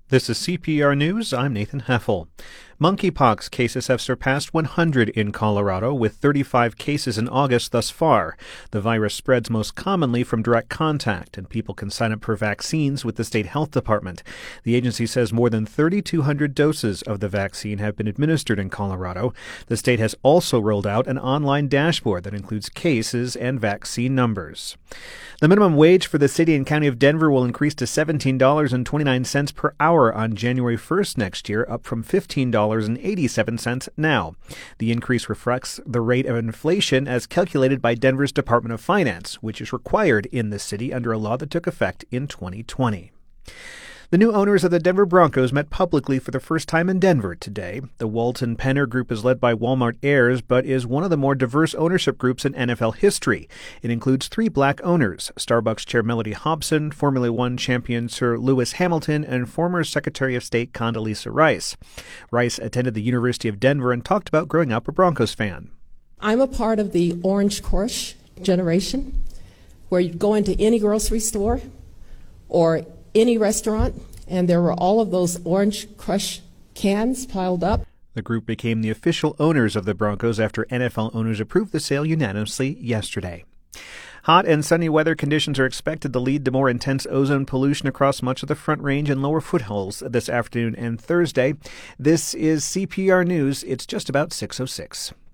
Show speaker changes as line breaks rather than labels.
This is CPR News. I'm Nathan Heffel. Monkeypox cases have surpassed 100 in Colorado, with 35 cases in August thus far. The virus spreads most commonly from direct contact, and people can sign up for vaccines with the state health department. The agency says more than 3,200 doses of the vaccine have been administered in Colorado. The state has also rolled out an online dashboard that includes cases and vaccine numbers. The minimum wage for the city and county of Denver will increase to $17.29 per hour on January 1st next year, up from $15.87 now. The increase reflects the rate of inflation as calculated by Denver's Department of Finance, which is required in the city under a law that took effect in 2020. The new owners of the Denver Broncos met publicly for the first time in Denver today. The Walton Penner Group is led by Walmart heirs, but is one of the more diverse ownership groups in NFL history. It includes 3 black owners: Starbucks chair Mellody Hobson, Formula One champion Sir Lewis Hamilton, and former Secretary of State Condoleezza Rice. Rice attended the University of Denver and talked about growing up a Broncos fan.
I'm a part of the Orange Crush generation, where you go into any grocery store or any restaurant, and there were all of those Orange Crush cans piled up.
The group became the official owners of the Broncos after NFL owners approved the sale unanimously yesterday. Hot and sunny weather conditions are expected to lead to more intense ozone pollution across much of the Front Range and lower foothills this afternoon and Thursday. This is CPR News. It's just about 6:06.